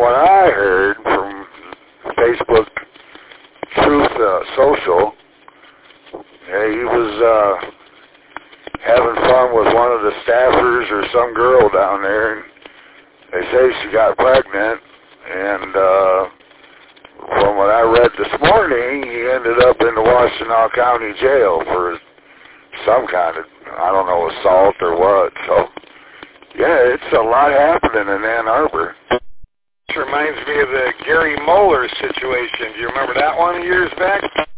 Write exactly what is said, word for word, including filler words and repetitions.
what I heard from Facebook Truth uh, Social, yeah, he was uh, having fun with one of the staffers or some girl down there, and they say she got pregnant, and uh, from what I read this morning, he ended up in the Washtenaw County Jail for some kind of, I don't know, assault or what. So, yeah, it's a lot happening in Ann Arbor. This reminds me of the Gary Moeller situation. Do you remember that one years back?